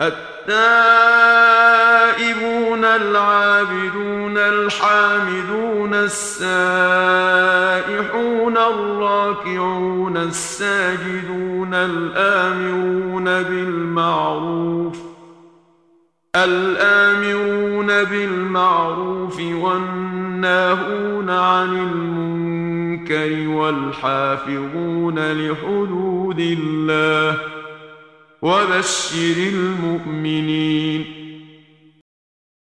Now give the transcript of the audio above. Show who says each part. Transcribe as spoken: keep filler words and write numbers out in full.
Speaker 1: التائبون العابدون الحامدون السائحون الراكعون الساجدون الآمرون بالمعروف الآمرون بالمعروف والناهون عن المنكر والحافظون لحدود الله وبشر المؤمنين.